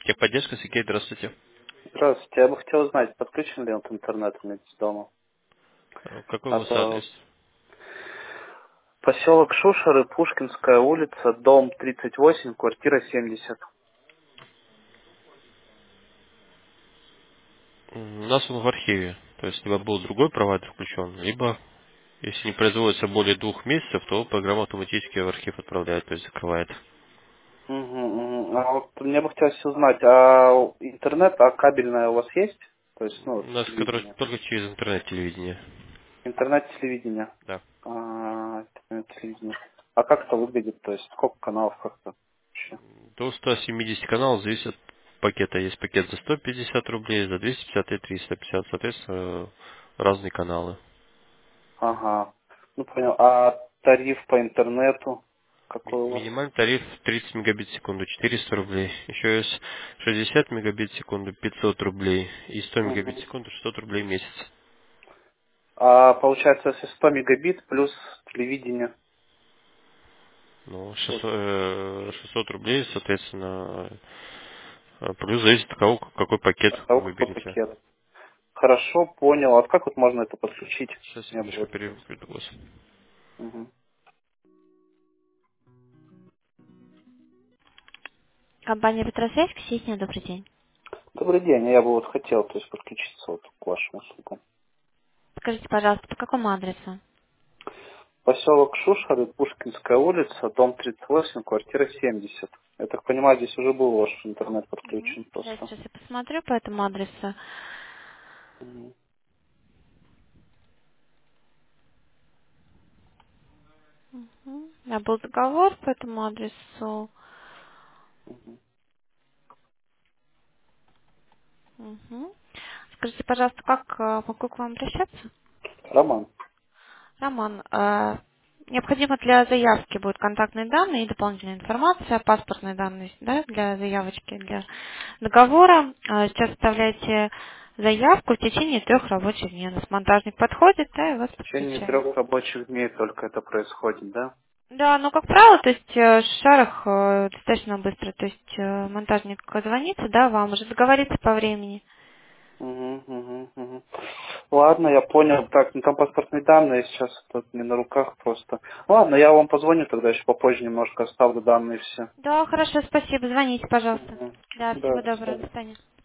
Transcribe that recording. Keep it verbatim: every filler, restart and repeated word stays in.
Техподдержка, Сергей, здравствуйте. Здравствуйте. Я бы хотел узнать, подключен ли он к интернету у меня здесь дома. Э, Какой у А вас адрес? то поселок Шушеры, Пушкинская улица, дом тридцать восемь, квартира семьдесят. М, У нас он в архиве. То есть либо был другой провайдер включен, либо если не производится более двух месяцев, то программа автоматически в архив отправляет, то есть закрывает. Угу, угу. А вот мне бы хотелось узнать, а интернет, а кабельное у вас есть? То есть, ну, У нас который телевидение. только через интернет-телевидение. Интернет, телевидение. Да. А, интернет, телевидение. А как это выглядит? То есть, сколько каналов как-то вообще? До ста семидесяти каналов зависит от пакета. Есть пакет за сто пятьдесят рублей, за двести пятьдесят и триста пятьдесят, соответственно, разные каналы. Ага. Ну, понял. А тариф по интернету Ми- какой у вас? Минимальный тариф тридцать мегабит в секунду, четыреста рублей. Еще есть шестьдесят мегабит в секунду, пятьсот рублей. И сто мегабит в Угу. секунду, шестьсот рублей в месяц. А получается, если сто мегабит плюс телевидение. Ну, Вот, шестьсот, э, шестьсот рублей, соответственно, э, плюс зависит от того, какой пакет от того, вы какой выберете. пакет. Хорошо, понял. А как вот можно это подключить? Сейчас, У меня было секундочку, такое. переведу вас. Мгм. Компания Петросвязь, Ксения, добрый день. Добрый день. Я бы вот хотел, то есть, подключиться вот к вашим услугам. Скажите, пожалуйста, по какому адресу? Поселок Шушары, Пушкинская улица, дом тридцать восемь, квартира семьдесят. Я так понимаю, здесь уже был ваш интернет Мгм. подключен Да, просто. сейчас я посмотрю по этому адресу. Мгм. Мгм. Да, был договор по этому адресу. Мгм. Мгм. Скажите, пожалуйста, как э, могу к вам обращаться? Роман. Роман, э, необходимо для заявки будут контактные данные и дополнительная информация, паспортные данные, да, для заявочки, для договора. Э, Сейчас оставляете заявку в течение трех рабочих дней. У нас монтажник подходит, да, и вас В течение трех подключает. рабочих дней только это происходит, да? Да, ну, как правило, то есть э, в шарах э, достаточно быстро, то есть э, монтажник звонится, да, вам уже договориться по времени. Мгм, мгм, мгм. Ладно, я понял. Так, ну там паспортные данные сейчас тут не на руках просто. Ладно, я вам позвоню тогда еще попозже немножко оставлю данные все. Да, хорошо, спасибо, звоните, пожалуйста. Мгм. Да, Да, всего до доброго, свидания. до свидания.